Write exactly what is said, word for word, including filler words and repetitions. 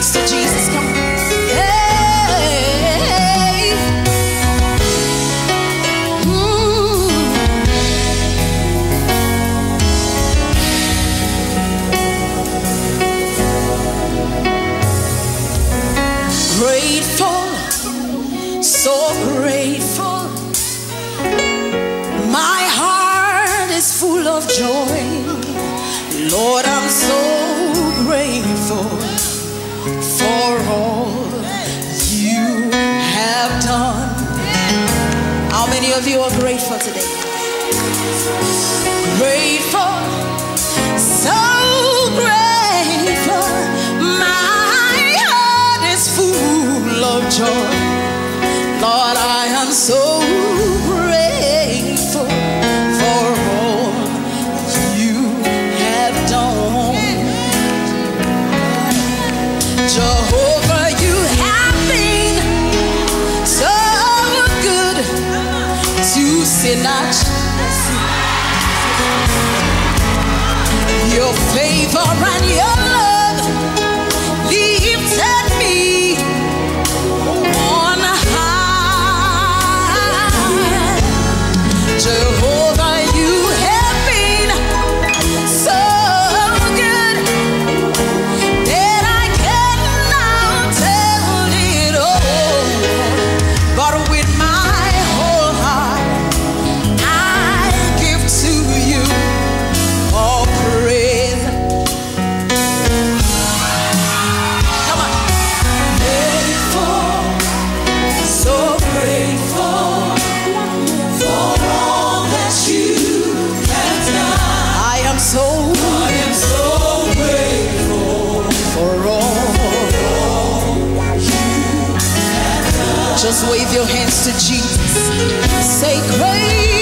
hands to Jesus. Come on. Hey. Mm. Grateful, so grateful. My heart is full of joy. Lord, I'm so grateful for all you have done. How many of you are grateful today? Grateful, so grateful. My heart is full of joy. Lord, I am so grateful for all you have done. Jehovah, you have been so good to Sinach. Your favor and your love lifted me on high. Jehovah, you have been so good that I cannot tell it all. But with my whole heart, I give to you all praise. Come on. Grateful, so grateful for all that you have done. I am so, I am so grateful for all you have done. Just wave your hands to Jesus. Say, great.